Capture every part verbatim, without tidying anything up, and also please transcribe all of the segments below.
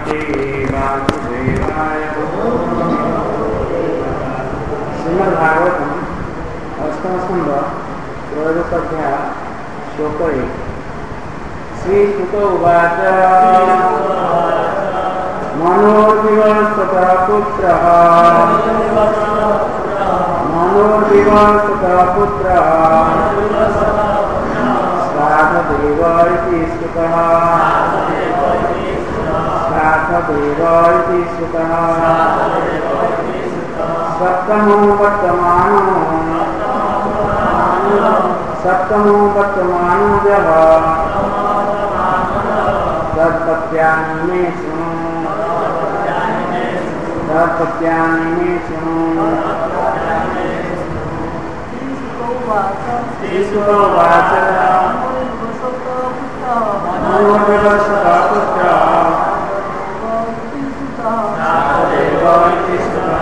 श्रीमद्भागवतम अष्टम स्कंद त्रयोदश अध्याय श्लोक एक। श्री सुत उवाच मनोर्विवर्ततः पुत्रः मनोर्विवर्ततः पुत्रः श्राद्धदेव इति श्रुतः श्राद्धदेव इति श्रुतः सप्तमो वर्तमानो सप्तमो वर्तमानो यः तत्पत्यानि मे शृणु तत्पत्यानि मे शृणु। श्रीसुतोवाच मनोर्विवर्ततः पुत्रः श्राद्धदेव इति श्रुतः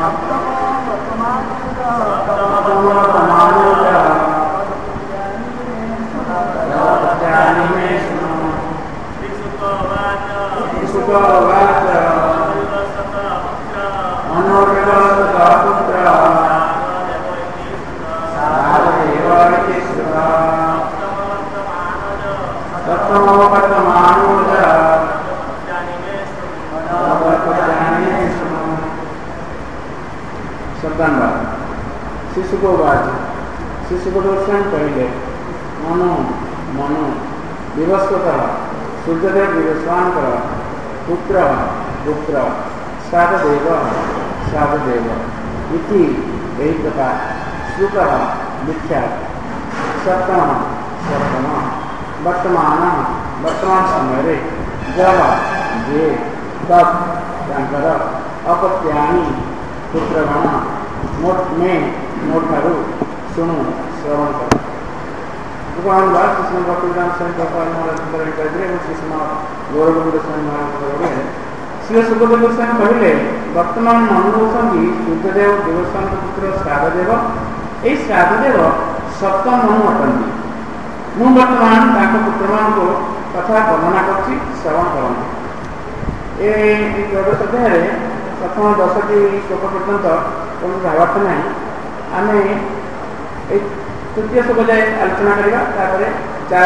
शिशु को बात शिशु को दर्शन पहले मनो मनो विवस्वतः सूर्यदेव विवस्वान कर पुत्र पुत्र श्राद्धदेव श्राद्धदेव इति यही प्रकार श्रुतः विख्यात सप्तम सप्तम वर्तमान वर्तमान समय जब जे तब शंकर अपत्यानि पुत्रगण मोट में मोट ठारू शुणु श्रवण कर भगवान बात कृष्ण भक्तिदान स्वयं गोपाल महाराज कहते हैं श्री समाज गौरव स्वयं महाराज श्री सुखदेव गोस्वामी कहले वर्तमान मनोदर्शन सूर्यदेव देवस्थान पुत्र श्राद्धदेव यही श्राद्धदेव सप्तम मनु अटंती मु वर्तमान पुत्र मान को कथा वर्णना कर श्रवण करते त्रयोदश अध्याय प्रथम दशटी श्लोक पर्यंत कौन भावार्थ ना आम तृतीय श्लोक जाए आलोचना करवा चार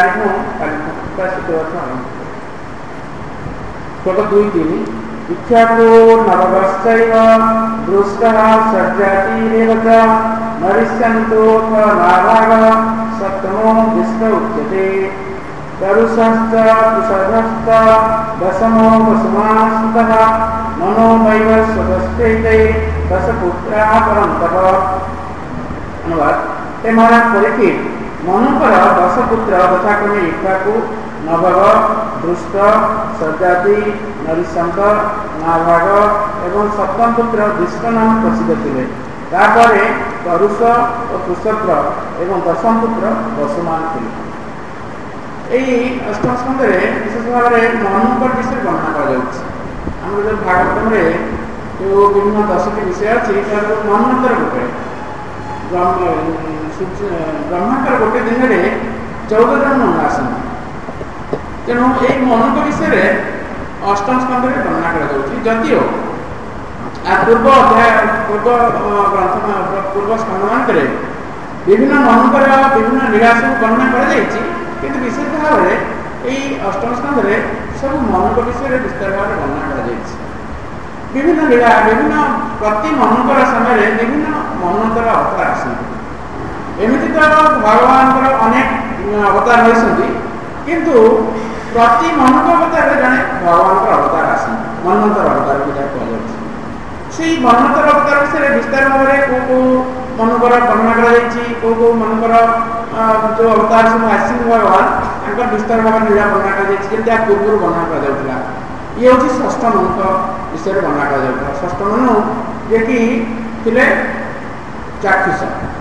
श्लोक दुई तीन इच्छाको नवगश्चैव दृष्टः षड्जातिरेव च नरिष्यन्तोऽथ नाभाग सप्तमो विष्ट उच्यते तरुषश्च कुशधश्च दशमो वसुमानस्तः मनो वैवस्वतश्चैते दशपुत्राः परन्तप। अनुवाद हे महाराज परीक्षित मनुकर दशपुत्र यथाक्रमे इक्ष्वाकु नभग दृष्ट सजाति नरिशंक नाभाग एवं सप्तम पुत्र विष्ट नाम प्रसिद्ध थे। तापर तरुष और कुशग्र एवं दशम पुत्र वसुमान थे। यही अष्टम स्कंद विशेष भाव में मनुकर विषय वर्णना कर जो भागवतम जो विभिन्न दशटी विषय अच्छी मन्वंतर गोटे ब्रह्मांडर गोटे दिन में चौदह जन मन आसती तेणु यही मनु विषय अष्टम स्कंद में वर्णना करियो पूर्व अध्याय पूर्व ग्रंथ पूर्व स्कंद मान विभिन्न मनुकर विभिन्न लीला सब वर्णना कर विशेष भाव में यही अष्टम स्कंद में सब मनु विषय विस्तार भाव में वर्णना कर विभिन्न लीला विभिन्न प्रति मनुकर समय विभिन्न मनंतर अवतार आसती एमती तो भगवान अनेक अवतार होती किंतु प्रति मनुक अवतार जड़े भगवान अवतार आसती मनंतर अवतार को जहाँ कह मनंतर अवतार विषय विस्तार भाव में कौ कौ मनुकर वर्णना कर कौ कौ मनुकर जो अवतार सब आसी भगवान विस्तार भाव में लीला वर्णना कर पूर्व वर्णना कर ये हूँ षष्ठ मनुक विषय वर्णना कर षष्ठ मनु जे कि थे चाक्षुष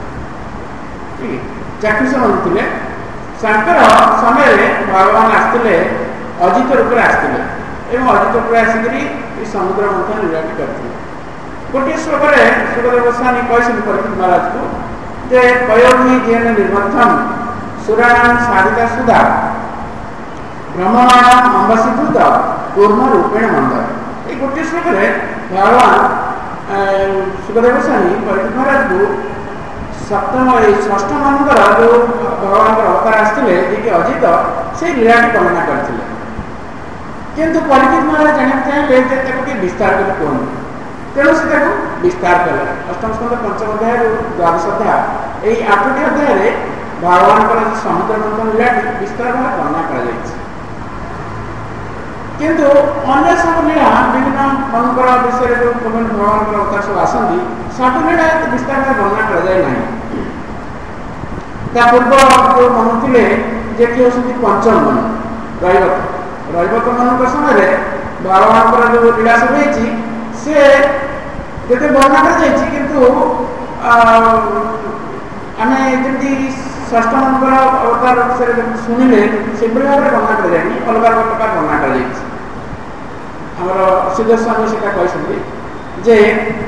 चाक्षुष मनु थे शंकर समय भगवान आसते अजित रूप में आसते अजित रूप में आसिक समुद्र मंथन लीला करते गोटे श्लोक सुखदेव गोस्वामी कहते परीक्षित महाराज को जे पयोधि जेन निर्मथम सुराणाम साधिका सुधा ब्रह्मणाम अंबसीभूत पूर्ण रूपेण मंद। ये गोटे श्लोक भगवान सुखदेव गोस्वामी परीक्षित महाराज को सप्तम षष्ठ मानकर जो भगवान अवतार आसते जी अजित से लीला वर्णना करते किंतु परीक्षित महाराज जाना चाहिए विस्तार कर कहूँ तेणु से विस्तार कले अष्टम स्कंद पंचम अध्याय द्वादश अध्याय यही आठटी अध्याय भगवान समुद्र मंथन लीला विस्तार भाव वर्णना कर किंतु अन्य सब लीला विभिन्न मनकर विषय जो भगवान अवतार सब आसती सब लीला विस्तार भाव वर्णना कर पूर्व जो मन थे जे कि पंचम मन रैवत रैवत मन समय भगवान जो लीला सब सी जिते वर्णना कर किंतु आम जमी षष्ठ मन अवतार विषय शुणिले से भाव में वर्णना कर अलग अलग प्रकार वर्णना कर सिद्ध स्वामी से कहते जे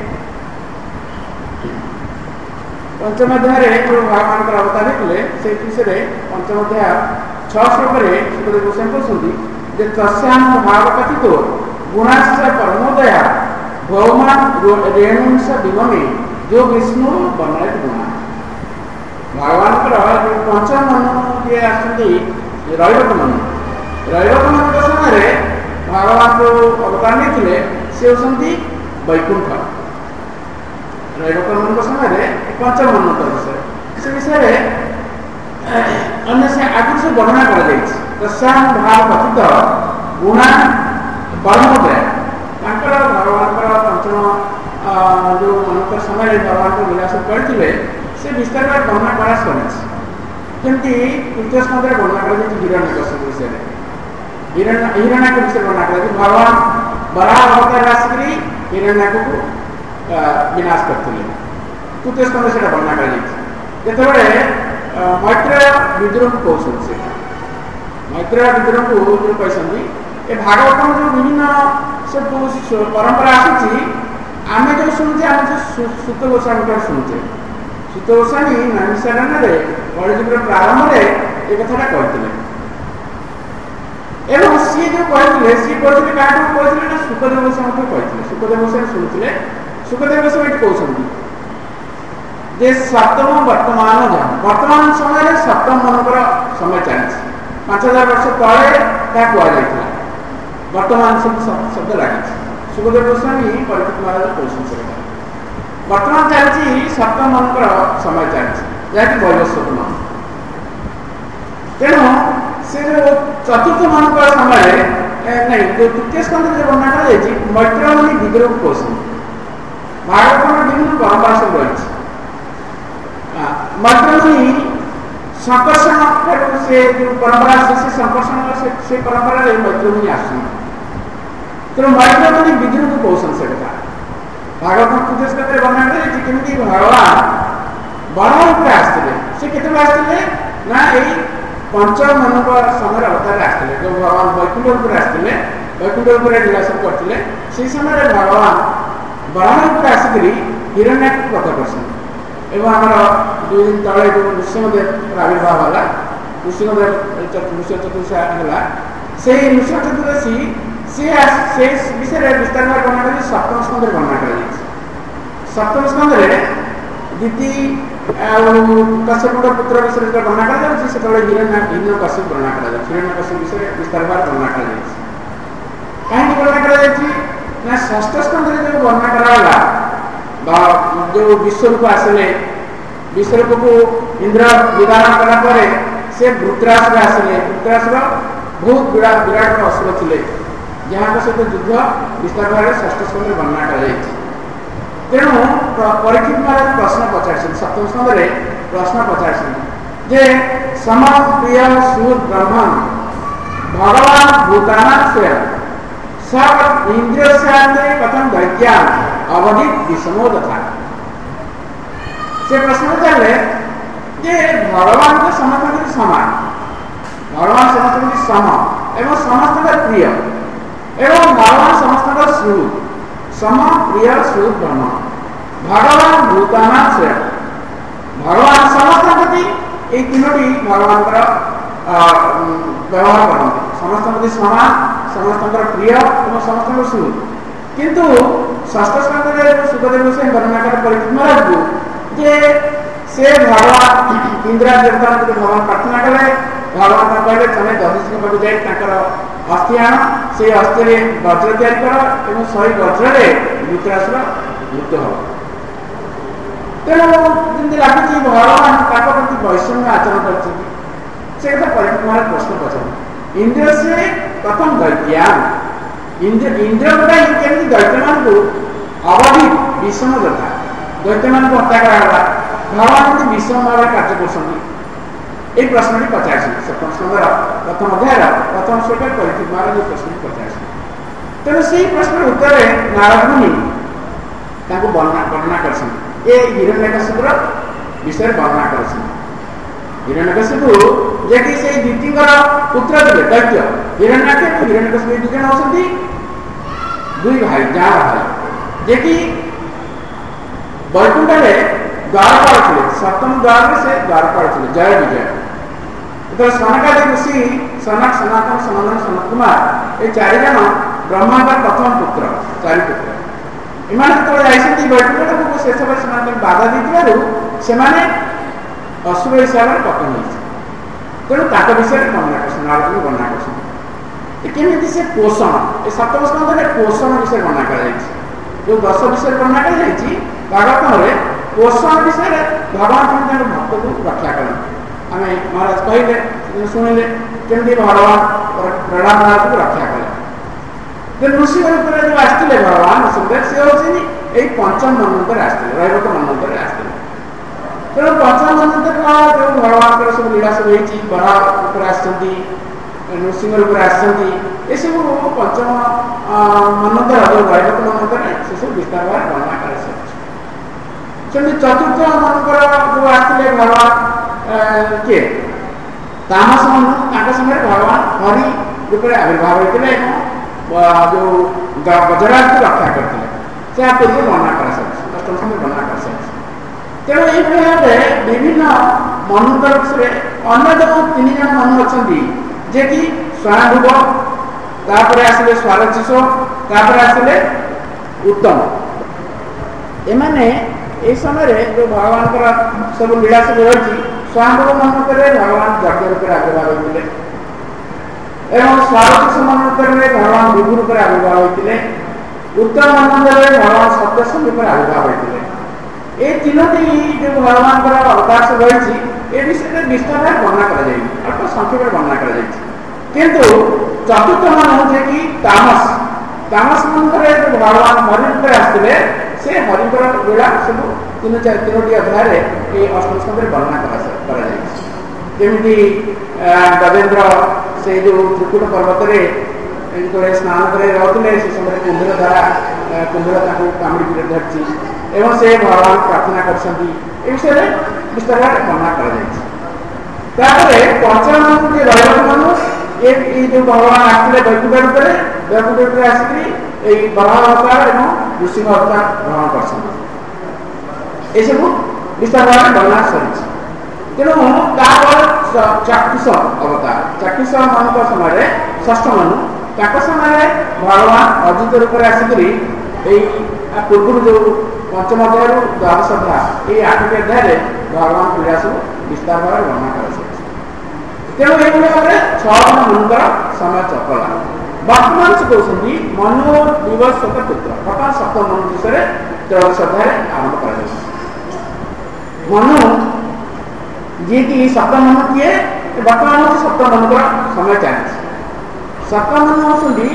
पंचम अध्याय जो भगवान अवतार होते से विषय पंचम अध्याय छह श्लोक सुखदेव गोस्वामी कहते तस्याम भाव कथित गुणाश्च परमोदया भौमान रेणुंस विममे जो विष्णु बनाए गुणा भगवान जो पंचम मन किए आसती रैवत मन रैवत मन समय भगवान जो अवतार नहीं सी होती वैकुंठ रैवत मन समय पंचम मन विषय से विषय अन्य से आगे से वर्णना कर भाव कथित गुणा परमोदया भगवान पंचम जो मन समय भगवान को विलास करते से विस्तार वर्णना करा कमी तृतीय स्कंद वर्णना कर हिरण्यकश्यप विषय हिरण्य हिरण्य विषय वर्णना कर भगवान बराह अवतार आसिक हिरण्य को विनाश करते तृतीय स्कंद से वर्णना कर मैत्रेय विद्रोह कौन से मैत्रेय विद्रोह को जो कहते ये भागवत जो विभिन्न सब परंपरा आसूँ आम जो शुणुचे आम जो सुत गोस्वामी शुणुचे सुत गोस्वामी नैमिषारण्य कलिजुगर प्रारंभ में ये कथा कहते एवं सी जो कहते सी कहते क्या कहते सुखदेव गोस्वामी कहते सुखदेव गोस्वामी शुणुते सुखदेव गोस्वामी कहते जे सप्तम वर्तमान वर्तमान समय सप्तम मनकर समय चलती पांच हजार वर्ष तले क्या वर्तमान शब्द लगी सुखदेव गोस्वामी परीक्षित महाराज कहते वर्तमान चलती सप्तम मनकर समय चलती जहाँकि वैवस्वत मन तेणु से जो चतुर्थ मन समय नहीं जो तृतीय स्कंद जो वर्णना कर मैत्रेय विद्रोह कहते भागवत में विभिन्न परंपरा सब रही मैत्रेय संकर्षण से जो परंपरा से संकर्षण से परंपरा मैत्रेय आस तेणु मैत्रेय विद्रोह कौशल से कथा भागवत तृतीय स्कंद वर्णना करमी भगवान बड़ा रूप आसते से केत आसते ना यही पंचम मन समय अवतार आसते जो भगवान वैकुंठ आसते वैकुंठ लीलास करते से समय भगवान बड़ा रूप आसिक हिरण्य को कथा कर एवं आम दुई दिन तले जो नृसिंहदेव आविर्भाव है नृसिंहदेव नृसिंह चतुर्दशी है से नृसिंह चतुर्दशी से विषय विस्तार वर्णना कर सप्तम स्कंद वर्णना कर सप्तम स्कंद दीदी कश्यप पुत्र विषय जो वर्णना कर से हिरण्य हिरण्य कश्यप वर्णना कर हिरण्य कश्यप विषय विस्तार भाव वर्णना कर कहीं वर्णना कर षष्ठ स्कंद जो वर्णना कराला जो विश्वरूप आसले विश्वरूप को इंद्र विधान कला से वृत्रासुर आसले वृत्रासुर बहुत विराट विराट असुर थे जहाँ सहित युद्ध विस्तार भाव षष्ठ स्कंद वर्णना कर तेणु परीक्षित महाराज प्रश्न पचार सप्तम स्कंद प्रश्न पचार जे सम प्रिय सूर ब्रह्मण भगवान भूताना से सब इंद्रिय कथम वैज्ञान अवधित विषमो तथा से प्रश्न चले जे भगवान को समस्त समान भगवान समस्त सम एवं समस्त प्रिय एवं भगवान समस्त श्रुत सम प्रिय श्रुत ब्रह्म भगवान भूताना से भगवान समस्त प्रति ये तीनोटी भगवान व्यवहार करते समस्त प्रति समान समस्त प्रिय और समस्त शुभ किंतु षष्ठ स्कंद सुखदेव गोस्वामी वर्णना कर परीक्षित महाराज को जे से भगवान इंद्रा देवता भगवान प्रार्थना कले भगवान कहले तुम दधिचि पाक जाए अस्थि आण से अस्थि वज्र तैयारी कर और सही वज्र धृतराष्ट्र मृत्यु हम तेणु जमी लगे भगवान प्रति वैषम्य आचरण कर परीक्षित महाराज प्रश्न पचार इंद्र से प्रथम दैत्यान इंद्र इंद्र केमी दैत्य मान को अवधि विषम दता दैत्य मान को हत्या करा भगवान विषम भाव कार्य कर प्रश्न पचार सप्तम स्कंदर प्रथम अध्याय प्रथम श्लोक परीक्षित महाराज प्रश्न पचार तेणु से प्रश्न उत्तर नारद मुनि वर्णना वर्णना कर हिरण्यकशिपुर विषय वर्णना कर हिरण्यकशिपु जे कि से द्वितीय पुत्र थे दैत्य हिरण्याक्ष और हिरण्यकशिपु दु जन होती दुई भाई जहाँ भाई जे कि वैकुंठ द्वारपाल थे सप्तम द्वार में से द्वारपाल थे जय विजय तो सनकादि ऋषि सनक सनातन सनातन सनत कुमार ये चार जन ब्रह्मा का प्रथम पुत्र चारि पुत्र इमान जो जाइए वैकुंठ शेष से बाधा देते असुर हिसाब से पतन हो तेणु ताक विषय वर्णना कर नारद वर्णना करमी से पोषण ये सप्तम स्कंद पोषण विषय वर्णना कर जो दश विषय वर्णना कर भागवत में पोषण विषय भगवान भक्त को रक्षा कर आम महाराज कहले शुणिले कमी भगवान प्रहलाद महाराज को रक्षा कले ऋषि रूप में जो आसते भगवान सुंदर सी हूँ पंचम मनंतर आसते रैवत मनंतर आसते तेणु पंचम मनंतर जो भगवान सब लीला सब होती बराह आसती नृसिंह रूप आसती ये सब पंचम मनंतर जो रैवत मनंतर से सब विस्तार भाव वर्णना कर चतुर्थ मनकर जो आसते भगवान किए तामस मनु समय भगवान हरि रूप में आविर्भाव होते जो गजराज को रक्षा करते से पूर्व वर्णना कर अष्टम वर्णना कर तेणु ये भाव विभिन्न मनुतर विषय अन्य जो तीन जन मनु अच्छा जे कि स्वयंभुव आसिले स्वारचिष आसिले उत्तम एमाने ये समय जो भगवान सब लीला सब रही स्वयंभुव मनंतर भगवान यज्ञ रूप आविर्भाव होते एवं स्वारचिष मनंतर भगवान विभु रूप आविर्भाव होते उत्तम मनंतर भगवान सप्तम रूप आविर्भाव होते ये तीनोटी जो भगवान अवतार सब रही ए विषय विस्तार वर्णना कर अल्प संक्षेप वर्णना कर किंतु चतुर्थ मन हो कि तामस तामस मनंतर जो भगवान हरि रूप आसते से हरिकर लीला सब तीन चार तीनो अध्याय ये अष्टम स्कंद वर्णना करमी गजेन्द्र से जो त्रिकुट पर्वत में स्नान कर रोते से समय कुंभीर द्वारा कुंभीर कामुड़ी धरती एवं से भगवान प्रार्थना कर विषय विस्तार वर्णना कर पंचम जो रैवत मनु ये जो भगवान आसते वैकुंठ रूप वैकुंठ रूप आसिक बराह अवतार और नृसिंह अवतार ग्रहण कर सब विस्तार भाव वर्णना सरी तेणु चाक्षुष अवतार चाक्षुष मान समय षष्ठ मनु ताक समय भगवान अजित रूप आसिक पूर्व जो पंचम अध्याय द्वादश अध्याय ये आठटी अध्याय भगवान क्रीड़ा सब विस्तार भाव वर्णना कर तेणु ये भाव में छह मनुकर समय चकला वर्तमान से कहते मनु दिवस शत पुत्र बर्तमान सप्तम मनु विषय त्रयोदश अध्याय आरंभ कर मनु जी की सप्तम मनु किए वर्तमान हूँ सप्तम मनु का समय चलती सप्तम मनु होती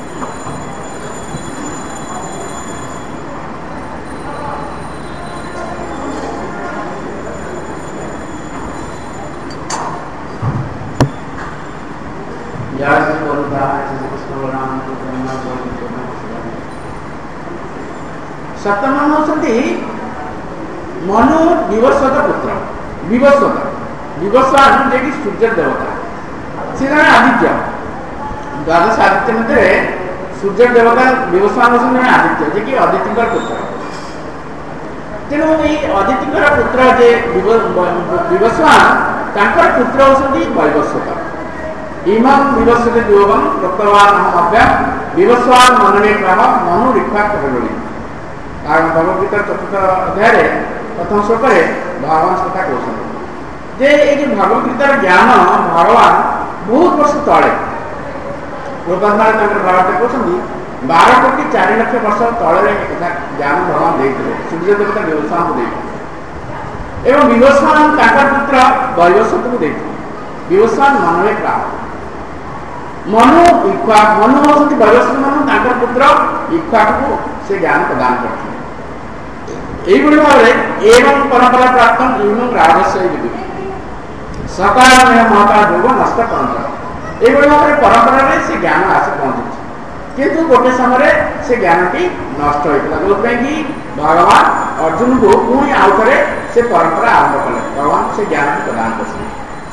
सप्तम मनु होती मनु विवस्वत पुत्र विवस्वत विवस्वान जे कि सूर्य देवता से जन आदित्य द्वादश आदित्य मध्य सूर्य देवता विवस्वान होती आदित्य जे कि अदिति पुत्र तेणु ये अदिति पुत्र जे विवस्वान पुत्र होती वैवस्वत इमं विवस्वते योगम प्रत्यवान अभ्याम विवस्वान मनने ग्रह मनु रिक्वा कबली। कारण भगवद गीता चतुर्थ अध्याय प्रथम श्लोक भगवान कथा कहते जे ये भगवद गीतार ज्ञान भगवान बहुत वर्ष तले प्रबंधान भागवत कहते बारह कोटी चार लक्ष वर्ष तले ज्ञान भगवान देते सूर्य देवता व्यवसाय को देते एवं विवस्वान पुत्र वैवस्वत को देते विवस्वान मनवे प्राप्त मनु इक्वा मनु होती वैवस्वत मनु पुत्र इक्वा को से ज्ञान प्रदान करते एवं भाव एवं परंपरा प्राप्त एवं राजस्व सकाल में महता योग नष्ट परंपरा एवं भाव परंपरा में से ज्ञान आसे पहुंचे किंतु गोटे समय से ज्ञान की नष्ट होता जो कि भगवान अर्जुन को पुणी आउ थे से परंपरा आरंभ कले भगवान से ज्ञान प्रदान कर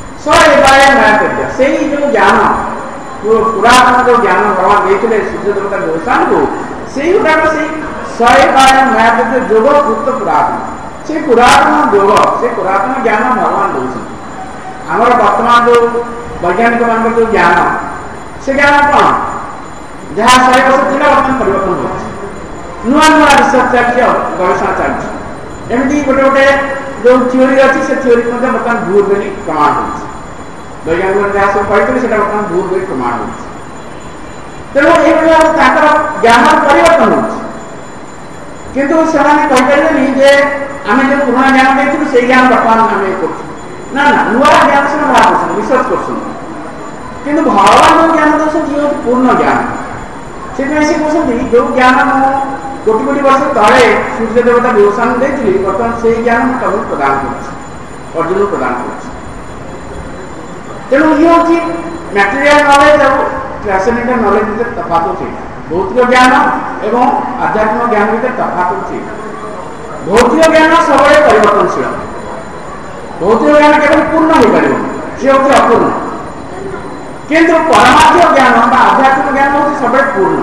से जो ज्ञान जो पुरातन जो ज्ञान भगवान देते सूर्य देवता व्यवसाय को से गुड़ाक से शहे बार नया जोग कृत पुरातन से पुरातन जोग से पुरातन ज्ञान भगवान दौर आमर बर्तमान जो वैज्ञानिक मान जो ज्ञान से ज्ञान कौन जहाँ शहे वर्ष थी बर्तमान परिवर्तन हो नुआ नुआ रिसर्च चलती गवेषणा चलती एमती गोटे गोटे जो थ्योरी अच्छी से थ्योरी बर्तमान भूल बोली प्रमाण हो वैज्ञानिक जहाँ सब कहते हैं बर्तमान भूल बोली प्रमाण हो तेणु ये ज्ञान परिवर्तन हो किंतु सेमाने कहिपारे जे आमे जो पुराना ज्ञान देथिलु से ज्ञान बर्तमान आमे करछु ना ना नुआ ज्ञान से बाहर करछु रिसर्च करछु किंतु भगवान जो ज्ञान दउछन ये पूर्ण ज्ञान से में से कहछन जो ज्ञान मो कोटि कोटि वर्ष तळे सूर्य देवता व्यवसाय देथिलि बर्तमान से ज्ञान म तब प्रदान करछु अर्जुन प्रदान करछु तेणु ये होची मटेरियल नॉलेज और ट्रांसेंडेंटल नॉलेज में तफात होची भौतिक ज्ञान एवं आध्यात्मिक ज्ञान भीतर तफात होची भौतिक ज्ञान सब परिवर्तनशील भौतिक ज्ञान केवल पूर्ण हो पारे से होती अपूर्ण किंतु परमार्थ ज्ञान आध्यात्मिक ज्ञान होती सब पूर्ण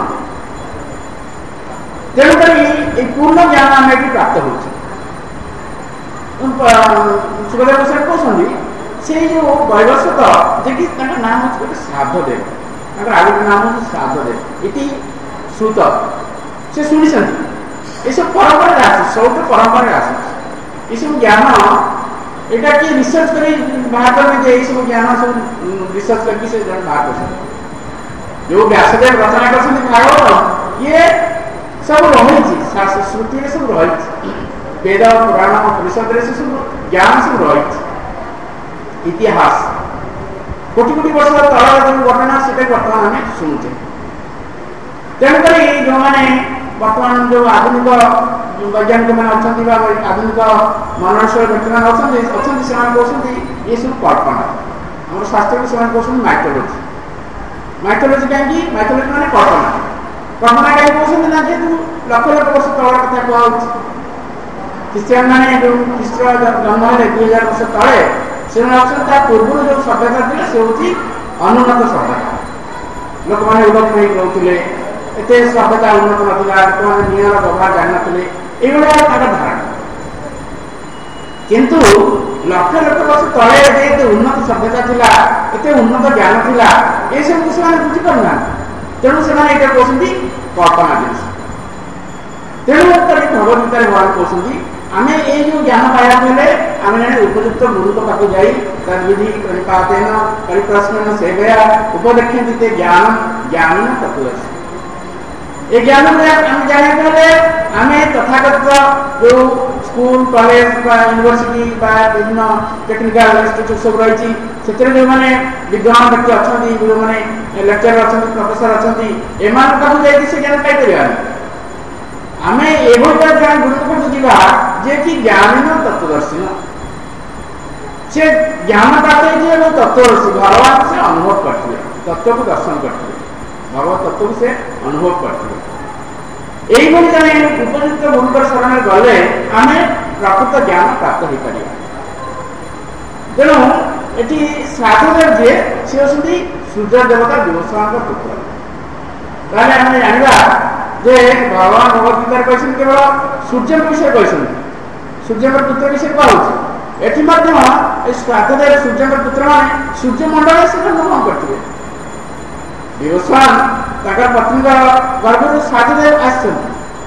तेणुक पूर्ण ज्ञान आम ये प्राप्त हो सुखदेव गोस्वामी कहते से जो वैवस्वत जे नाम हूँ गोटे श्राद्धदेव आगे नाम हूँ श्राद्धदेव इति श्रुत से शुणी ये सब परंपरा आस सब परंपरा आस ये सब ज्ञान यहाँ कि रिसर्च कर बाहर करने ये सब ज्ञान सब रिसर्च करके से बाहर कर जो व्यासदेव रचना कर भागवत ये सब रही श्रुति सब रही वेद पुराण परिषद से सब ज्ञान सब रही इतिहास कोटि कोटि वर्ष तल जो घटना से बर्तमान आम शुणुचे तेणुक जो मैंने बर्तमान जो आधुनिक वैज्ञानिक मैंने अच्छा आधुनिक मननशील व्यक्ति मैंने अच्छा से कहते ये सब कल्पना आम शास्त्र को से कहते माइथोलोजी माइथोलोजी कहीं माइथोलोजी मैंने कल्पना कल्पना कहीं कहते ना जेहतु लक्ष लक्ष वर्ष तल कथा कहूँ ख्रीस्टियान मैंने जो ख्रीस्ट जन्म है दुई हजार वर्ष तले से पूर्व जो सभ्यता थी से हूँ अनुन्नत सभ्यता लोक मैंने उन्नत नहीं रोते एत सभ्यता उन्नत नाला लोक मैंने निआर व्यवहार जान ये धारणा किंतु लक्ष लक्ष वर्ष तले उन्नत सभ्यता थिला एत उन्नत ज्ञान थिला ये सब से बुझीपारना तेणु से कहते कल्पना जिन तेणु भगवदगीता भगवान कहते आम ये जो ज्ञान पाया आम जन उपयुक्त गुरु पाक जाई तद्विधि परिपातेन परिप्रश्न सेवया उपलक्ष्य ज्ञान ज्ञान तत्वदर्शी ये ज्ञान आम जाने आम तथागत जो स्कूल कॉलेज यूनिवर्सिटी विभिन्न टेक्निकल इंस्टीट्यूट सब रही से जो मैंने विद्वान व्यक्ति अच्छा जो मैंने लेक्चर अच्छा प्रोफेसर अच्छा एम से ज्ञान पाई आमे एभोटा ज्ञान गुरु को बुझीबा जे कि ज्ञान तत्वदर्शी से ज्ञान पाते जे वो तत्वदर्शी भगवान से अनुभव करते तत्व को दर्शन करते भगवत तत्व से अनुभव करते यही भली जने उपयुक्त गुरुकर शरण गले आमे प्रकृत ज्ञान प्राप्त हो पारिबा तेणु एटी श्राद्धदेव जे से होती सूर्य देवता व्यवसाय पुत्र ताले आमे जानिबा जे भगवान भगवदगीता कहते केवल सूर्य विषय कहते सूर्य पुत्र विषय कहूँ एटी श्राद्धदेव सूर्य पुत्र मैंने सूर्यमंडल से जन्म करते विवस्वान ताकर पत्नी गर्भ साधुदेव आसन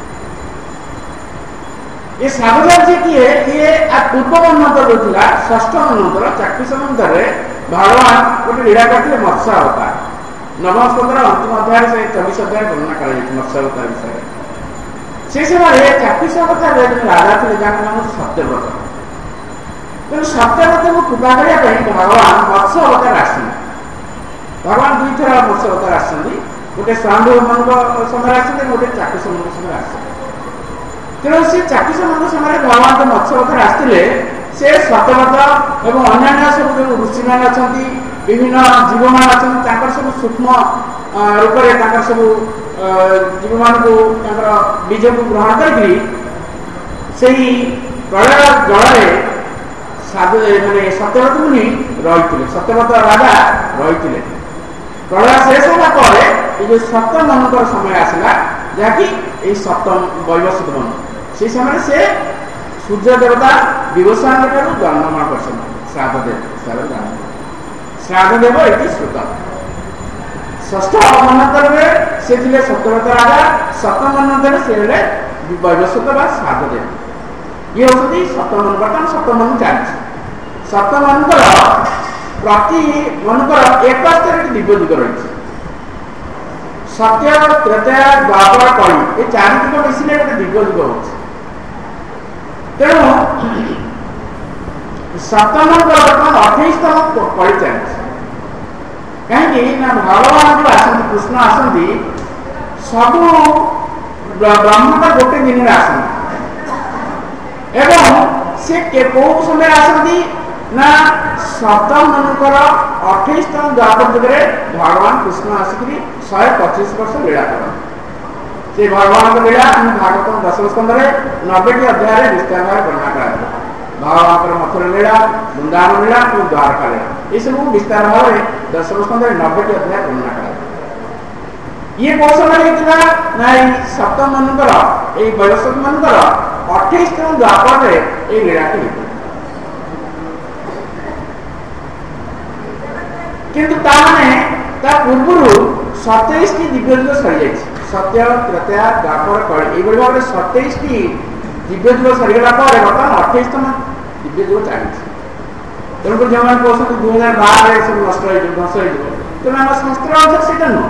ये साधुदेव जी किए ये पूर्व मनंतर होता षष्ठ मनंतर चाक्षुष मंत्र भगवान गोटे लीला करते मत्स्य अवतार नवम स्कंदर अंतिम अध्याय से चौबीस अध्याय वर्णना कर मत्स्य अवतार विषय से समय चाक्षुष अवतार राजा थे जहाँ नाम सत्यव्रत तेणु सत्यव्रत को कृपा करने भगवान मत्स्य अवतार आस भगवान दुई थर मत्स्य अवतार आसती गोटे स्वयंभू मन समय आसते गोटे चाक्षुष मन समय आस तेणु से चाक्षुष मन समय भगवान जो मत्स्य अवतार आसते से सत्यव्रत एवं अन्य सब जो ऋषि मान अच्छा विभिन्न जीव मान अच्छा सब सूक्ष्म रूप से सब जीव मान को बीज को ग्रहण कर प्रलय जल साधु माने सत्यव्रत मुनि रही सत्यव्रत राजा रही प्रलय शेष होगा जो सप्तम मन समय आसला जहाँकि सप्तम वैवस्वत मन से समय से सूर्य देवता विवस्वान जन्म कर श्राद्धदेव श्राद्धदेव ये श्रुत ष्ठ मनंतर में से सत्यव्रत राजा सप्तम मनंतर से वैवस्वत श्राद्धदेव ये होती सप्तम मन बर्तमान सप्तम मन चलती सप्तम मनकर प्रति मनकर एक दिव्य जुग रही सत्य त्रेता द्वापर कली ये चार जुग मिसिले गोटे दिव्य जुग हो तेणु सप्तम बर्तमान अठाईसतम कली चलती कहीं भगवान जो आसती कृष्ण आसती सब ब्रह्मांड गोटे दिन आसती एवं से कौ समय आसती ना सप्तम मनकर अठाईसतम द्वापर जुगे भगवान कृष्ण आसिक शहे पचीस वर्ष लीला कर से भगवान लीला भागवत दशम स्कंद नब्बे अध्याय विस्तार भाव वर्णना कर भगवान मथुरा लीला वृंदावन लीला और द्वारका लीला ये सब विस्तार भाव दशम स्कंद नब्बे अध्याय वर्णना कर ये कौ समय ना सप्तम मनकर ये वैवस्वत मनकर अठाईसतम द्वापर ये लीला की किंतु पूर्व सतैश टी दिव्य जुग सरी जाए सत्य त्रेता द्वापर कली ये भाव सतैश टी दिव्य जुग सरीगला बर्तमान अठाईसतम दिव्य जुग चलती तेणुक जो मैंने कहते दुई हजार बारह सब नष्ट ध्वंस हो तेना आम शास्त्र अनुसार से नुह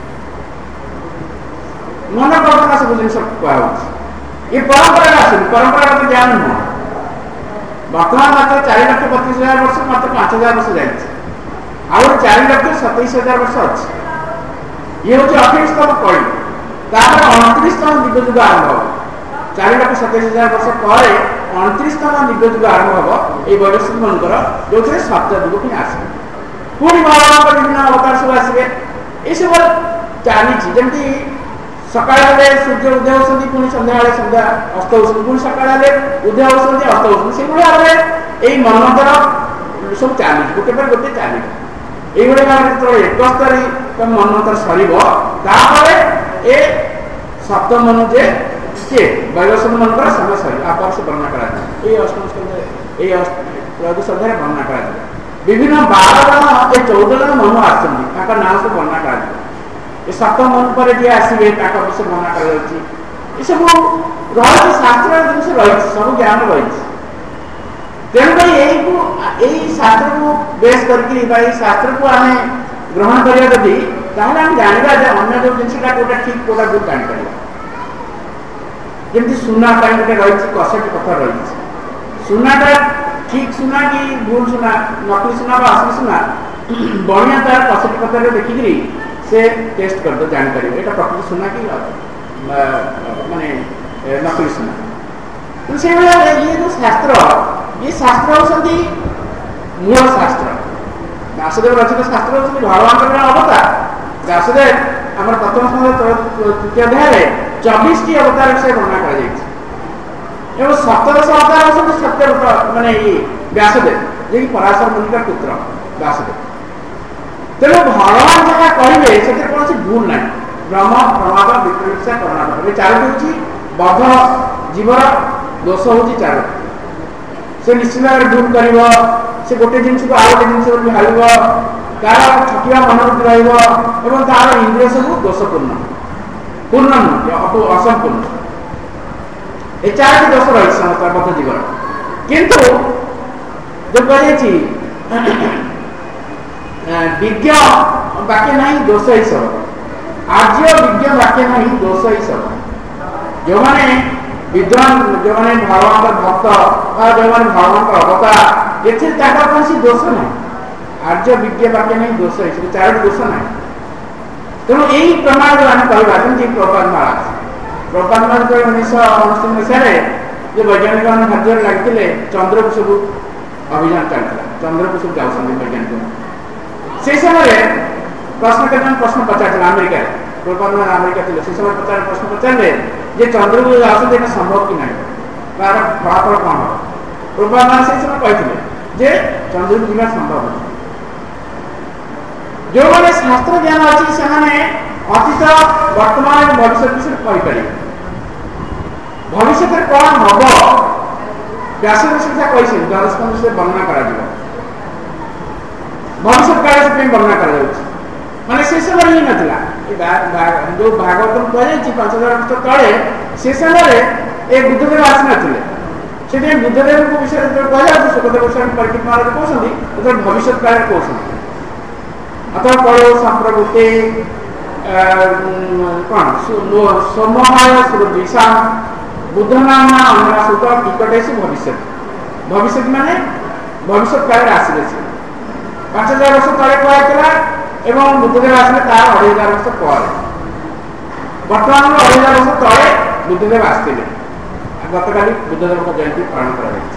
मन कल्पना सब जिन कह ये परंपरा आस परंपरागत ज्ञान नुह बर्तमान मात्र चार लक्ष बतीस हजार वर्ष मात्र पांच हजार वर्ष जाए आउ चार लक्ष सतैश हजार वर्ष अच्छी ये हूँ अठाईसतम कली अणतीसतम दिव्य जुग आरंभ हो चार लक्ष सतैश हजार वर्ष पर अणतीसतम दिव्य जुग आरंभ हम ये वैवस्वत मनकर जो सत्य जुग पुणी आस पुणी भगवान विभिन्न अवतार सब आसवे ये सब चली जमी सका सूर्य उदय होती पुणी सन्ध्या सन्ध्या अस्त होती पुणी सका उदय होती अस्त होती से भाव यही मनंतर सब चली गोटे पर गोटे चली ये भाव एकस्तरी मनंतर सर ए सप्तम मन जे किए वैवस्वत मनकर समय सर आप से वर्णना कर अष्टम स्कंद त्रयोदश अध्याय वर्णना कर विभिन्न बारह जन ये चौदह जन मनु आसना सब वर्णना कर सप्तम मन पर जी आसवे विषय वर्णना कर सब रही शास्त्र जिन रही सब ज्ञान रही तेणुक यही शास्त्र को बेस कर शास्त्र को आम ग्रहण करा जदि आम जानवा अन्य जो जिनसा कौटा ठीक कौटा भूल जापर जमी सुना गोटे रही कसट कथा रही सुनाटा ठीक सुना कि भूल सुना नकली सुना असली सुना बढ़िया तार कसट कथा देखिकी से टेस्ट कर दो जापर यहाँ प्रकृति सुना कि माने नकली सुना से ये जो शास्त्र ये शास्त्र होती मूल शास्त्र व्यासदेव रचित शास्त्र होती भगवान अवतार व्यासदेव आम प्रथम तृतीय अध्याय चौबीस टी अवतार विषय वर्णना कर सप्तश अवतार होती सत्यव्रत माने व्यासदेव जे कि पराशर मुनि का पुत्र व्यासदेव तेणु भगवान जहाँ कहे से कौन भूल ना ब्रह्म प्रमाद विप्रवीक्षा करना चारोटी हूँ बद्ध जीवर दोष हूँ चारोटी से निश्चित भाव भूल कर गोटे जिन को आउ गोटे जिन भाव तार ठकिया मनोवृत्ति रहिब एवं तार इंद्रिय सब दोषपूर्ण पूर्ण नुह असंपूर्ण ए चार दोष रही समस्त बद्ध जीवन किंतु जो कही विज्ञ वाक्य नहीं दोष ही सब आर्य विज्ञ वाक्य नहीं दोष ही सब जो मैंने विद्वान जो मैंने भगवान का भक्त जो मैंने भगवान का अवतार ये कौन दोष नहीं आर्य विज्ञ वाक्य नहीं दोष है चार दोष ना तेणु यही प्रमाण जो आम कहवा जमी प्रपात माला प्रपात माला जो उन्नीस अणस्तरी मसीह जो वैज्ञानिक मैंने भाग्य लगे चंद्र को सब अभियान चलता चंद्र को सब जाऊँ वैज्ञानिक से समय प्रश्न के प्रश्न पचार अमेरिका प्रपात माला अमेरिका थे से समय पचार प्रश्न पचारे जे चंद्र को जाऊँ संभव कि ना तार फलाफल कौन हम प्रपात माला से समय कहते जे चंद्र को जावा संभव है जो मैंने शास्त्र ज्ञान अच्छी से अतीत वर्तमान भविष्य विषय कहीपर भविष्य कौन हम व्यास ऋषि कही द्वादश से वर्णना कर भविष्य काल से वर्णना कर माने से समय ही नाला जो भागवत कह पांच हजार वर्ष तले से समय ए बुद्धदेव आसी ना से बुद्धदेव विषय जो कह सुखदेव गोस्वामी परीक्षित महाराज कहते भविष्य काल कहते अथवा कलो संप्रभुते कौन सोमहाय सुरद्विषा बुद्ध नाम अनुसूत निकटेश भविष्य भविष्य माने भविष्य काल आसले पांच हजार वर्ष तले कहला एवं बुद्धदेव आसले तार अढ़ाई हजार वर्ष पर बर्तमान अढ़ाई हजार वर्ष तले बुद्धदेव आसते गतकाली बुद्धदेव जयंती पालन कर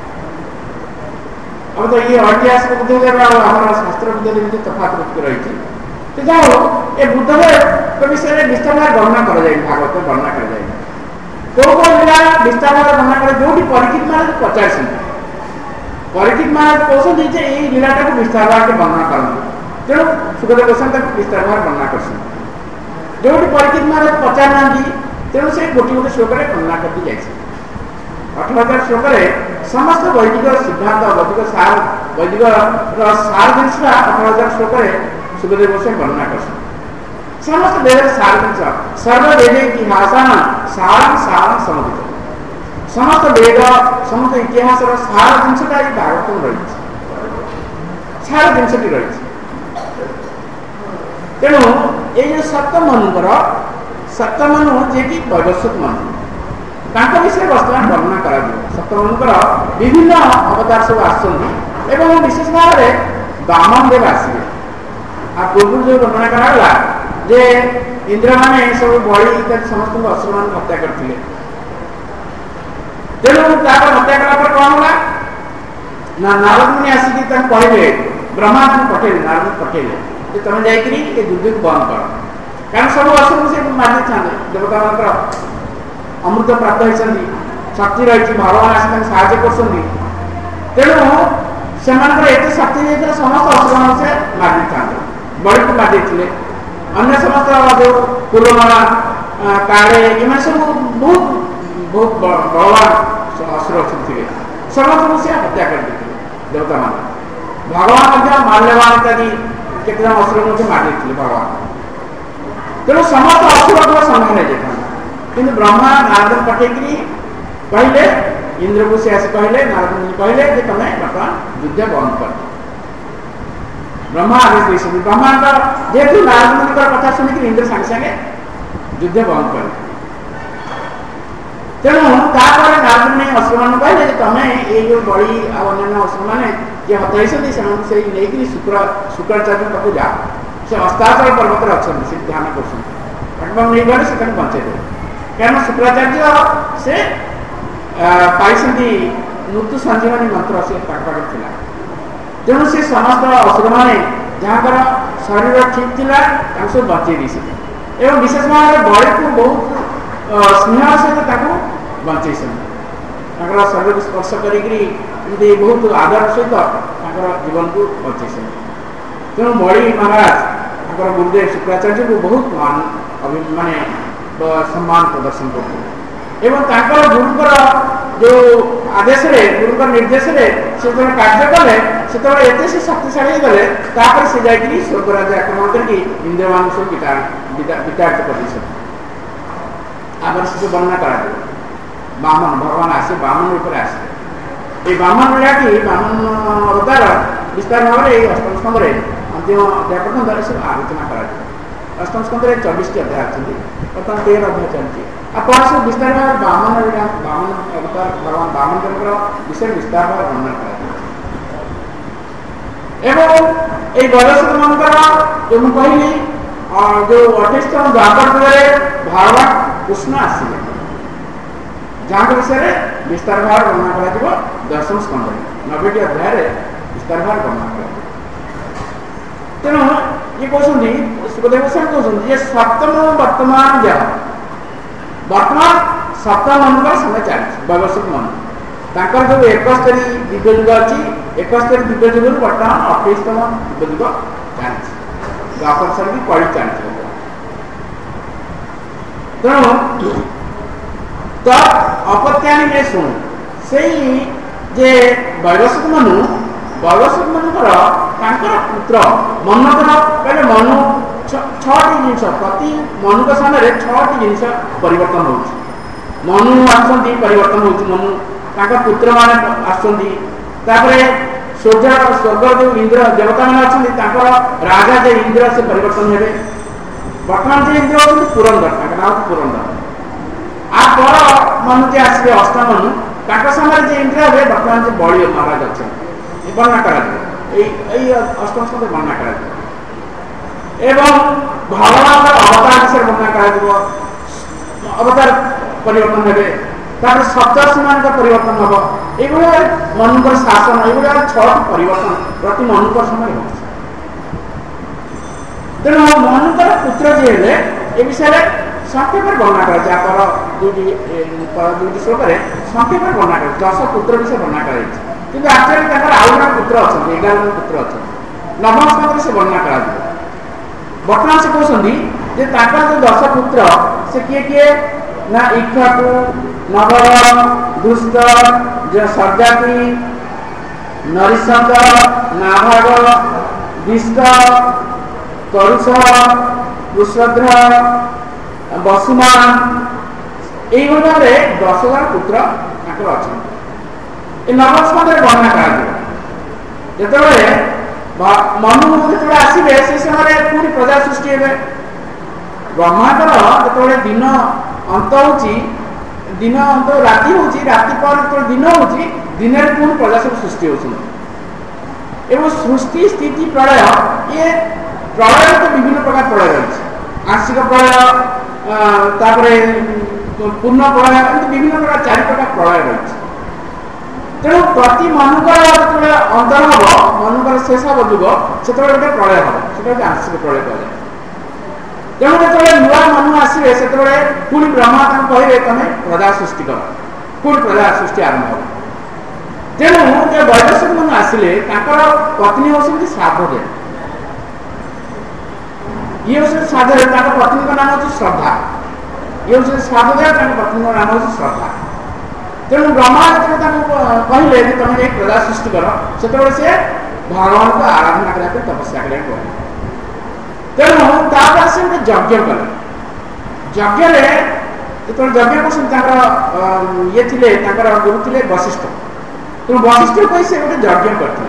अब तो ये ऐतिहासिक बुद्धदेव और शास्त्र बुद्धदेव तफात रही तो जाओ ये बुद्धदेव विषय में विस्तार वर्णना कर भागवत वर्णना कर कौ कौ लीला विस्तार वर्णना कर जो परीक्षित महाराज पचार परीक्षित महाराज कहते यही लीलाटा को विस्तार भाव वर्णना करते तेणु सुखदेव गोस्वामी विस्तार भाव वर्णना कर जो परीक्षित महाराज पचार ना तेणु से गोटे गोटे श्लोक वर्णना करती जाए अठारह हजार श्लोक समस्त वैदिक सिद्धांत वैदिक सार वैदिक सार जिनस अठारह हजार श्लोक सुखदेव गोस्वामी वर्णना कर समस्त वेद सार जिनस सर्व वेद इतिहास सार सार समुदित समस्त वेद समस्त इतिहास सार जिनसा ये भागवत रही सार जिनसटी रही तेणु ये सप्तमनुकर सप्तमनु जे कि वैवस्वत मनु विषय वर्तमान वर्णना कर सप्तमनुकर विभिन्न अवतार सब आसुच्च विशेष भाव में बामन देव आसवे आ पूर्व जो वर्णना कराला जे इंद्र माने सब बलि इत्यादि समस्त असुर मान हत्या करते तेणु हत्या कला कौन होगा ना नारद मुनि आसिक कहले ब्रह्मा जी पठेले नारद पठेले तुम जाकि युद्ध को बंद कर कारण सब असुर से मारि था देवता मान अमृत प्राप्त होती शक्ति रही भगवान आस साहय कर तेणु से शक्ति समस्त असुर से मारि था बड़ी को मारि अन्य समस्त जो पूर्वमाला काड़े इन सब बहुत बहुत बलवान असुर थे समस्त से हत्या कर देवता मान भगवान माल्यवान इत्यादि केत असुर मारि भगवान तेणु समस्त असुर को संहार जाता कि ब्रह्मा नारद पठेकरी कहले इंद्र को से कहले नारद मुनि कहले जे तमे बर्तमान युद्ध बंद कर ब्रह्मा आदेश दे ब्रह्मा जेहेतु नारद मुनि कथा सुनिक इंद्र संगे संगे युद्ध बंद कर तेणु नारद मुनि असुर मान कहले तमे ये जो बड़ी अन्य असुर मैंने जे हताई से नहीं शुक्र शुक्राचार्य पाक जा से अस्ताचल पर्वत अच्छा से ध्यान कर नहीं गले से बचे क्या शुक्राचार्य से पाई मृत्यु संजीवनी मंत्र से था तेणु से समस्त असुर मैंने जहाँ शरीर ठीक थी सब बचे एवं विशेष भाव में बड़े को बहुत स्नेह सहित बचे शरीर स्पर्श कर बहुत आदर सहित जीवन को बचे तेणु बड़ी महाराज गुरुदेव शुक्राचार्य को बहुत मान माने सम्मान प्रदर्शन करते गुरुकर जो आदेश गुरु निर्देश से कार्य कले से एत से शक्तिशाली गले से जाकि स्वर्गराज आक्रमण करके इंद्र मान सब विताड़ित कर आगे से वर्णना करा बामन भगवान आसे बामन रूप आसे ये बामन लीला की बामन अवतार विस्तार भाव में अष्टम स्कंद अंतिम अध्याय पर्यटन सब आलोचना कर अष्टम स्कंद चौबीस टी अध्याय अच्छी बर्तमान तेरह अध्याय चलती आप सब विस्तार भाव बामन लीला बामन अवतार भगवान बामन विषय विस्तार भाव वर्णना कर वैवस्वत मंत्र जो मुझे कहली जो अठेस्तम द्वापर भगवान कृष्ण आसिले जहाँ विषय विस्तार भाव वर्णना कर दशम स्कंद नब्बे अध्याय विस्तार भाव वर्णना कर तेणु ये कहते सुखदेव गोस्वामी कहते ये सप्तम वर्तमान जहाँ वर्तमान सप्तम मन का समय चलती वैवस्वत मन ताकर जो एकस्तरी दिव्य जुग अच्छी एकस्तरी दिव्य जुग बर्तमान अठेस्तम दिव्य जुग चलती द्वापर सर भी कड़ी चलती तेणु अपत्यानि में शुणु से जे वैवस्वत मनु वैवस्वत मनुकर पुत्र मन्वतर कहले मनु छटी जिनस प्रति मनु के सामने छटी जिनस परिवर्तन हो मनु आसती परिवर्तन हो मनु तांका पुत्र माने आसती सूर्य स्वर्ग जो इंद्र देवता मैंने अच्छा राजा जे इंद्र से परिवर्तन हे बर्तमान जे इंद्र होती पुरंदर नाम पुरंदर आ पर मनु जे आसवे अष्टम मनु समय जे इंद्र हे बर्तमान जे बड़ी महाराज अच्छा वर्णना कर अष्टम स्कंद वर्णना कर भगवान अवतार विषय वर्णना कर अवतार परिवर्तन हे सप्तर्षि मान परिवर्तन हम ये मनु शासन ये छह परिवर्तन प्रति मनु समय हो तेणु मनुकर पुत्र जी है ये विषय संक्षेप वर्णना कर दुईटी श्लोक संक्षेप वर्णना कर दस पुत्र विषय वर्णना कर कि आचार्य आउ जन पुत्र अच्छा एगार जन पुत्र अच्छा नवम स्कंद से वर्णना कर बर्तमान से कहते जो दस पुत्र से किए किए ना इक्ष्वाकु नगर दुष्ट सजाति नरिशंक नाभाग विष्ट करुष वृषध्र वसुमान यही भाव में दस जन पुत्र अच्छा नवम स्कंद वर्णना कर मनु जो आसवे से समय पूरी प्रजा सृष्टि हे ब्रह्मांडर जो दिन अंत हो दिन अंत राति हो राति पर जो दिन हो दिन में पूर्ण प्रजा सब सृष्टि हो सृष्टि स्थिति प्रलय ये प्रलय तो विभिन्न प्रकार प्रलय रही आंशिक प्रलय पूर्ण प्रलय विभिन्न प्रकार चार प्रकार प्रलय रही तेणु प्रति मनुकर जो अंतर हम मनुकर शेष हम जुग से गोटे प्रलय हम से आंशिक प्रलय कह तेणु जो नुआ मनु आसवे से पुणी ब्रह्मा कहे तुम्हें प्रजा सृष्टि कर पुणी प्रजा सृष्टि आरंभ हो तेणु जो वैवस्वत मनु आसिले पत्नी होती साधे ये हूँ साधे पत्नी का नाम हूँ श्रद्धा ये हूँ साधे पत्नी का नाम हूँ श्रद्धा तेणु ब्रह्मा जो कहले तुम एक प्रजा सृष्टि कर से भगवान को आराधना करने तपस्या करने तेणु तापर से गोटे यज्ञ कले यज्ञ जो यज्ञ कर ये थे गुरु थे वशिष्ठ तेणु वशिष्ठ कही से गोटे यज्ञ करते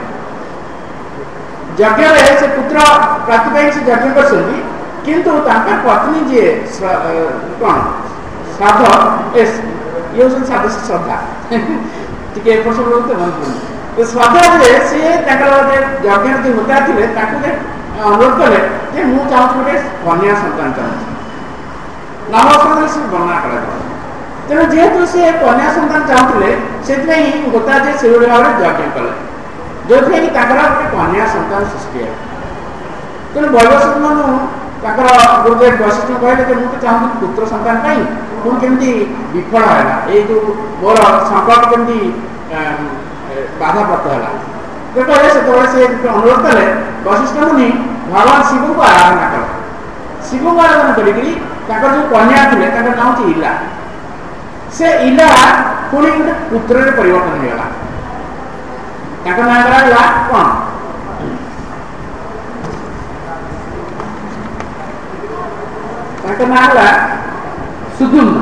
यज्ञ से पुत्र प्राप्ति से यज्ञ कर किंतु पत्नी जी कौन श्राद्ध ये हूँ साध श्रद्धा टी एपट सब रोते मन पड़े श्रद्धा जे सी यज्ञ जो होता थे अनुरोध कले मुझे चाहूँ गोटे कन्या सन्तान चाहूँ नवस्कंद से वर्णना कर तेणु जेहेतु से कन्या सन्तान चाहूले से होता जे से भाव में यज्ञ कले जो थी गोटे कन्या सन्तान सृष्टि है तेणु वैवस्वत मनु गुरुदेव वशिष्ठ कहले मुझे चाहूँ पुत्र सन्तान पुणी केमती विफल है ये जो मोर संकट केमती बाधा प्राप्त है कहले से अनुरोध कले वशिष्ठ मुनि भगवान शिव को आराधना कर शिव को आराधना करी जो कन्या थे नाम हूँ इला से इला पुणी गोटे पुत्र परिवर्तन होगा ना करा कौन ना सुदुम्न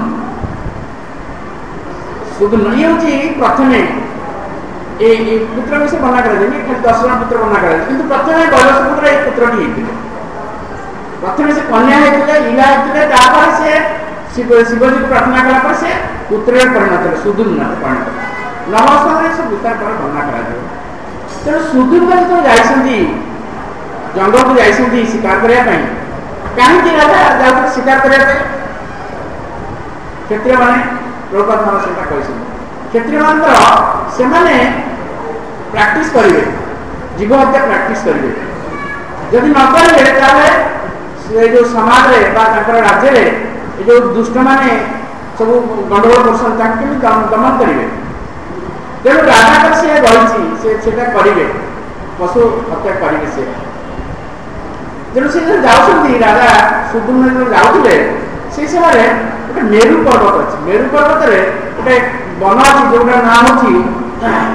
सुदुम्न ये हूँ प्रथम ये पुत्र विषय बना कर खाली दस जन पुत्र बना कर कि प्रथम बयस पुत्र ये पुत्रटी होते प्रथम से कन्या होते इला होते से शिव शिवजी को प्रार्थना कला से पुत्र परिणत सुदुम्न परिणत नवस्थ सब विस्तार पर वर्णना करा तेणु सुदुम्न जो जाती जंगल को जाती शिकार करने कहीं राजा जाते शिकार करने क्षत्रिय मैंने द्रौपदी मान से क्षत्रिय मान से प्रैक्टिस करेंगे जीव हत्या प्रैक्टिस करेंगे जदि न करेंगे जो समाज राज्य में जो दुष्ट माने सब गंडगोल कर दमन करेंगे तेणु राजा का सी रही करेंगे पशु हत्या करेंगे सी तेणु से जाऊँ राजा सुदुम्न जाऊे से समय गोटे मेरु पर्वत अच्छी मेरु पर्वत गोटे वन अच्छी जोटा ना हूँ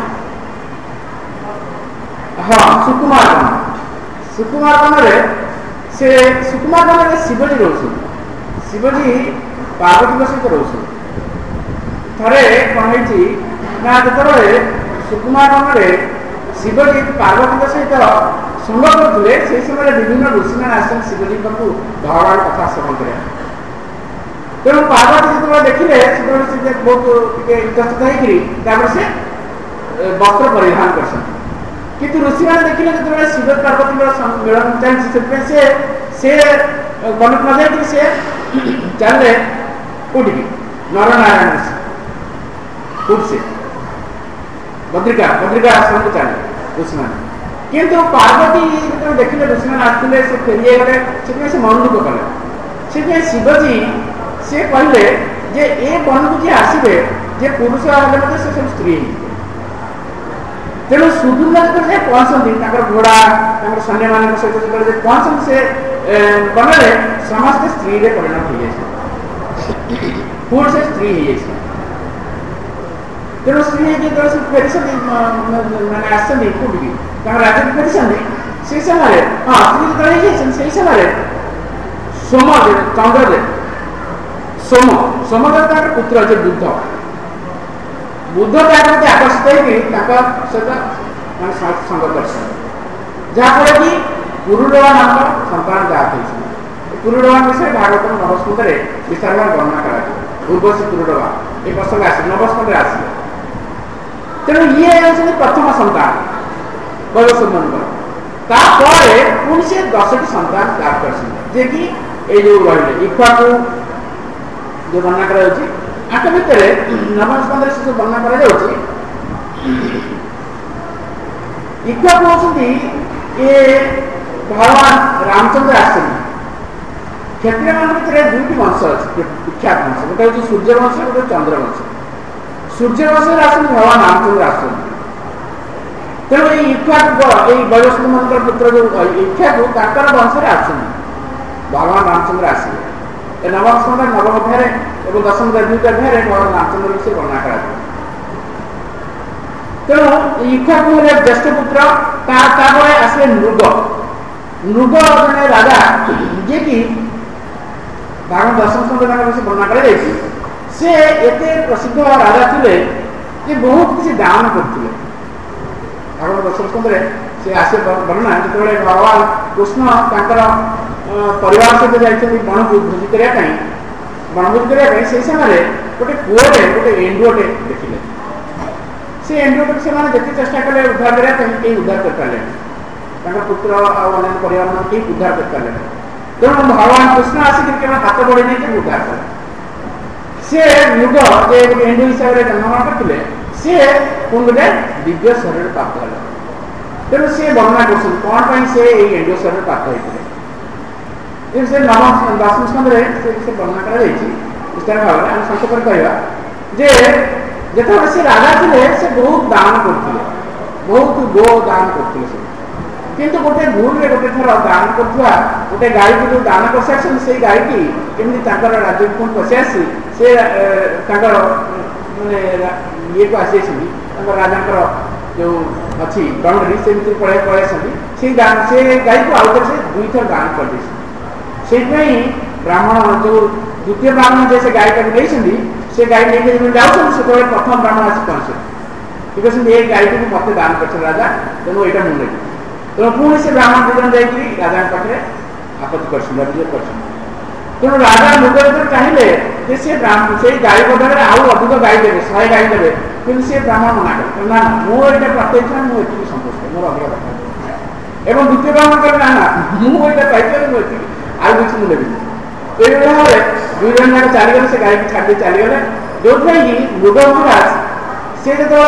हाँ सुकुमार वन सुकुमार वन से सुकुमार वन में शिवजी रोचे शिवजी पार्वती सहित रोचे थे कौन ना जो सुकुमार वन में शिवजी पार्वती सहित संग करते से समय विभिन्न ऋषि मैंने आसन शिवजी को भगवान कथा श्रवण कर तेणु पार्वती जो देखिले से बहुत इतस्तत हो से वस्त्र परिधान कर किंतु ऋषि मैंने देखिले जो शिव पार्वती मिलन चलती से से वन न जाए से चले कौटी नर नारायण ऋषि कौट से बद्रिका बद्रिका आश्रम को चले ऋषि मैंने किंतु पार्वती जो देखिले ऋषि मैंने आसते से फेरी गले से मन दुख कले से शिवजी से कहले जे ए वन को जी आसबे जे पुरुष आगे मत से सब स्त्री तेणु सुदुम्न जो पहुँचती घोड़ा सैन्य मान सहित पहुँचती से वन में समस्त स्त्री परिणत हो जाए पूर्ण से स्त्री हो जाए तेणु स्त्री जो फेरी मैंने आसती कौटी राज्य को फेरी से समय हाँ स्त्री जो से समय सोम चंद्रदेव सोम सोमदेव पुत्र अच्छे बुद्ध बुद्ध प्रति आकर्षित सहित संग दर्शन जहाँफल कि पुरुडवा नाम संतान जात पुरुडवा विषय भागवत नवस्कंद विस्तार वर्णना कर उर्वशी पुरुडवा ये प्रसंग आस नवस्कंद आस तेणु ये हूँ प्रथम संतान वैवस्वत पुणी से दस संतान लाभ कर जो रही इक्वाकू जो वर्णना कर भितर नवस्कंद से वर्णना कर इक्वाकू होती ये भगवान रामचंद्र आश्रम क्षत्रिय मान भर दुईट वंश अच्छे विख्यात वंश गोटे हूँ सूर्यवंश गोटे चंद्रवंश सूर्यवंश आसुन भगवान रामचंद्र आसुन तेणु ये इक्वाकू ये वैवस्वत मान पुत्र जो इक्वाकू तर वंश आसुन भगवान रामचंद्र आसवे नवस्कंद नवम अध्याय और दशम द्वित अध्याय भगवान रामचंद्र विषय वर्णना कर तेणु इक्वाकू ज्येष्ठ पुत्र आसले नृग नृग जड़े राजा जी की भागवत दशम स्कंद विषय वर्णना कर से एते प्रसिद्ध राजा थे कि बहुत किसी दान करते भागवत दशम स्कंद से आसे वर्णना जो भगवान कृष्ण परिवार सहित जाइए बनभोज भोजी करने बनभोज करने से समय गोटे पुओटे गोटे एंडुओटे देखिले से एंडुओटे से जिते चेष्टा कले उद्धार करने उद्धार कर पारे पुत्र आने परिवार मान कहीं उद्धार कर पारे तेणु भगवान कृष्ण आसिक हाथ बढ़े नहीं उद्धार कले सी युग जे एंडु हिसाब से जन्मग्रहण करते सी पुणी गोटे दिव्य शरीर प्राप्त है तेणु सी वर्णना कर कौन पर से एंडु शरीर प्राप्त होते से नवम दशम स्कंद से वर्णना कर विस्तार भाव में आम संक्षेप कहवा जे जो से राजा थे से बहुत दान करते बहुत गो दान करते किंतु गोटे भूल में गोटे थर दान कर गोटे गाई को जो दान कर सारी से गाई की केमी राज्य को पशि आसी से मैंने ये को आसी राजा जो अच्छी बाउंड्री से पढ़ाई पढ़ाई से गाई को आउ थे दुई थर दान कर से ब्राह्मण जो द्वितीय ब्राह्मण जैसे गाई को नहीं से गाई लेकिन जाऊँ से प्रथम ब्राह्मण आस पहुँचे बिकज ये गाई को मत दान कर राजा तेणु यहाँ मुझे तेणु पुणी से ब्राह्मण दुजन जाकि राजा पाखे आपत्ति कर तेणु राजा मृग चाहिए से से गाई बदल आउ अधिक गाई देवे शहे गाई देवे कि सी ब्राह्मण मना कर ना मुझे प्रत्येक मुझे संतुष्ट मोर अधिक दरकार एवं द्वितीय ब्राह्मण कह ना मुझे पाई मुझे आउ किसी मुझे ये भाव में दुई जन जाक चलीगले से गाई छाड़ी चलीगले जो मृग महाराज सी जो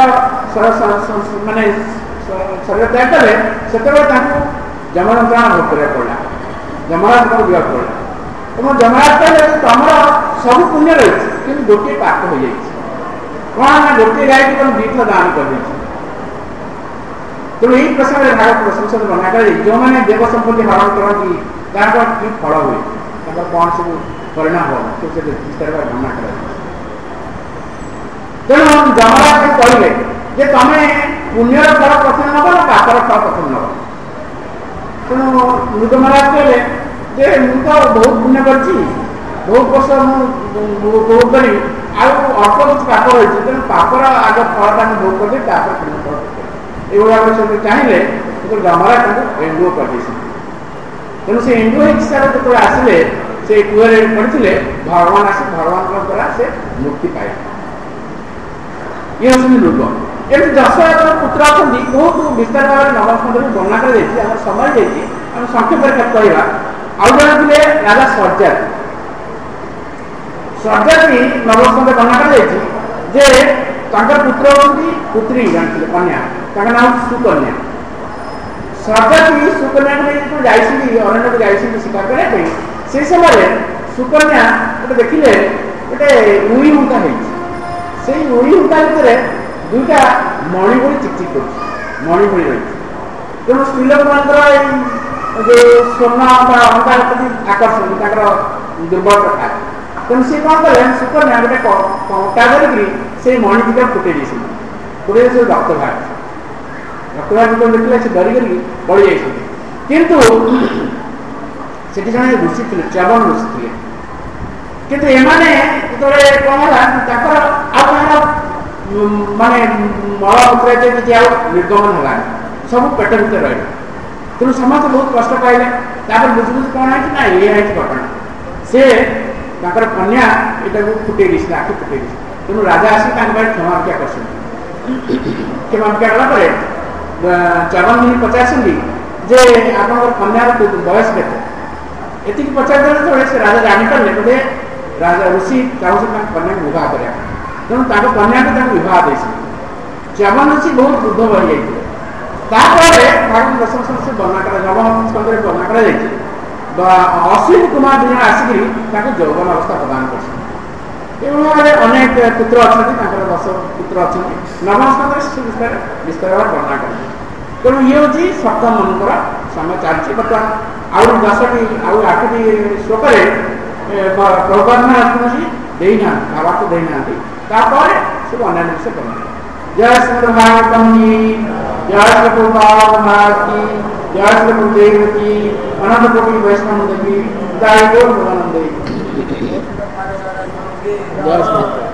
मानने शरीर त्याग कले से जमयंत्रणा भोग करा पड़ा जमराज को दिया पड़ा और जमराज कहले तुम सब पुण्य रही कि गोटे पाप हो जाए कौन ना गोटे गाय की तुम दीर्घ दान कर तेणु यही प्रसंग में भारत संसद बना कर जो मैंने देव संपत्ति हरण करती तार कि फल हुए कौन सब परिणाम हो तो विस्तार बना कर तेणु जमराज कहले जे तुम्हें पुण्यर फल प्रथम नब ना पापर फल प्रथम नब तेणु मृग महाराज कहले जे मुझे तो बहुत पुण्य कर बहुत वर्ष भोग करी अल्प कुछ पाप रही तेणु पापर आग फलटा भोग करदे पुण्य फल ये चाहिए तो जमराज एंडुओ कर तेणु से एंडुओ हिसाब से जो आसिले से कूहरे पड़ते भगवान आस भगवान द्वारा से मुक्ति पाए ये हूँ मृग एम दशरथ पुत्र अच्छा बहुत विस्तार भाव में नवस्कंद में वर्णना कर समय जाइए संक्षेप कहवा आउ जन थे राजा सरजाती सरजाती नवस्कंद वर्णना कर पुत्र होती पुत्री जानते कन्या नाम सुकन्या सरजाती सुकन्या को जाइए अरण्य को जाइए शिकार करने से समय सुकन्या गोटे देखिले गोटे उई हुंका से उई हुंका भितर दुईटा मणिभूरी चिकचिक कर मणिभूरी रही तेणु स्त्रीलोक मान जो स्वर्ण अलंकार प्रति आकर्षण दुर्बल रखा तेणु सी कौन कले सुकन्या गोटे कंटा धरिकी से मणि भितर फुटे फुटे से रक्त बाहर रक्त बाहर जो देखिए से डरी कर पड़ जाइए किंतु से जड़े ऋषि थे च्यवन ऋषि थे किंतु एमाने जो कौन है माने मलमूत्र निर्गमन है सब पेट भर रहा तेणु समस्त बहुत कष्ट पाइले बुझ बुझ कौन है कि ना ये है घटना से कन्या यहाँ को फुटे आखि फुटे तेणु राजा आसी क्षमा भिक्षा कर क्षमा भिक्षा कलापर चवन मुनि पचार जे आप कन्यार बयस के ये पचार जो से राजा जापारे बोले राजा ऋषि चाहूँ कन्या को विवाह करा तेणु कन्या को विवाह दे चवन ऋषि बहुत वृद्ध बढ़ी जाते भागवत दशम से वर्णना कर नवम स्कंद वर्णना कर अश्विन कुमार दुज आसिक यौवन अवस्था प्रदान कर अनेक पुत्र अच्छा दस पुत्र अच्छा नवम स्कंद विस्तार विस्तार वर्णना कर तेणु ये हूँ सप्तम मनकर समय चलती बर्तमान आउ दसटी आउ आठटी श्लोक प्रभुपाद कौन देना भावार्थ देना सब अन्य विषय करना जय श्री भागवतम जी जय श्री प्रभुपाद महाराज की जय श्री गुरुदेव की अनंत कोटि वैष्णव की जय गौर भगवानंद जय श्री